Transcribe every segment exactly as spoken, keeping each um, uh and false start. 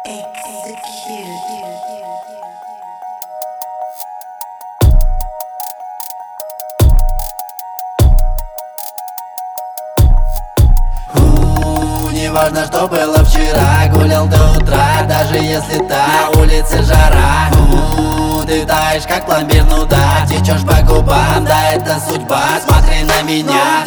Неважно, что было вчера, гулял до утра, даже если на улице жара. У, ты таешь, как пломбир, ну да, течешь по губам, да, это судьба, смотри на меня.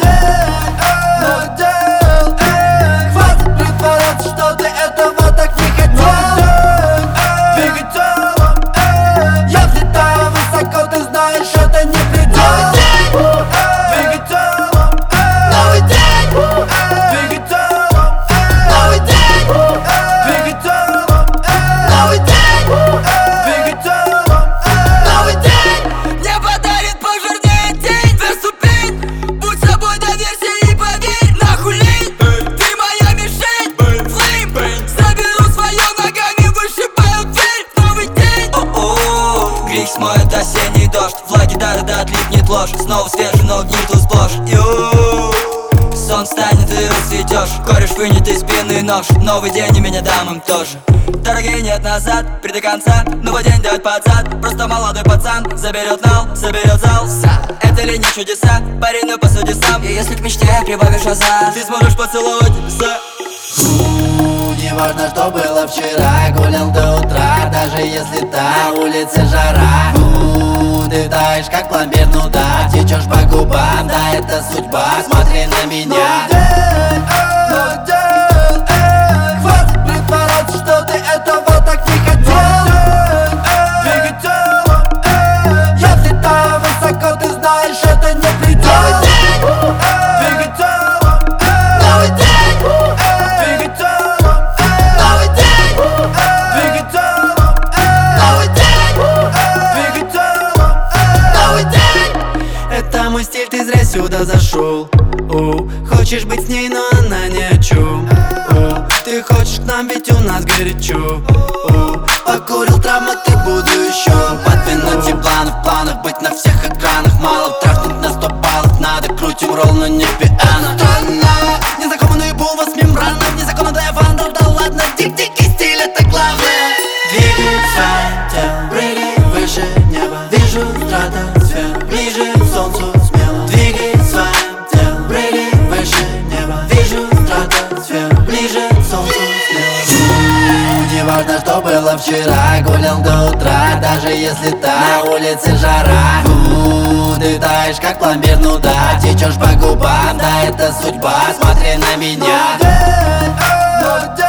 Хватит притворяться, что ты этого так не хотел. Двигай телом, я взлетаю высоко, ты знаешь, это не предел. Двигай телом, новый день, двигай телом, новый день, двигай телом, новый день, двигай телом, новый день. Мне подарит пожирнее день, две ступень. Будь собой, доверься и поверь, нахуй лень. Ты моя мишень, флейм. Заберу свое, ногами вышибаю дверь в новый день. О-о, грязь смоет осенний дождь, влаги дары да отлипнет ложь. Снова свежий, но гниту сплошь. Ю, сон станет и расцветешь, кореш вынет из спины нож. Новый день и меня дам им тоже. Дороги нет назад, при до конца, новый день дает под зад. Просто молодой пацан заберет нал, соберет зал. Это ли не чудеса, парень, ну посуди сам. И если к мечте прибавишь азарт, ты сможешь поцеловать за... У, неважно, что было вчера, гулял до утра, даже если на улице жара. У, ты таешь, как пломбир, ну да, течешь по губам, да, это судьба, смотри на меня. Хватит притворяться, что ты этого так не хотел. Двигай телом, я взлетаю высоко, ты знаешь, это не предел. Двигай телом, новый день, двигай телом, новый день, двигай телом, новый день, двигай телом, новый день. Это мой стиль, ты зря сюда зашел. У, хочешь быть с ней, но она не о чем. У, ты хочешь к нам, ведь у нас горячо. У, покурил травмы, ты буду еще. Подвинуть и планов, планов быть на всех экранах. Мало трахнуть на сто баллов, надо крутим ролл, но не пиано. Странно, незнакомо, но ебу вас мембранов. Незаконно для вандал, да ладно, дик-дикий стиль, это главное. Двигай своим телом, прыгай выше неба. Вижу стратосферу, ближе к солнцу смело. Двигай своим телом, прыгай выше неба. Вижу стратосферу, ближе к солнцу смело. У, неважно, что было вчера, гулял до утра, даже если на улице жара. У, ты таешь, как пломбир, ну да, течешь по губам, да, это судьба, смотри на меня.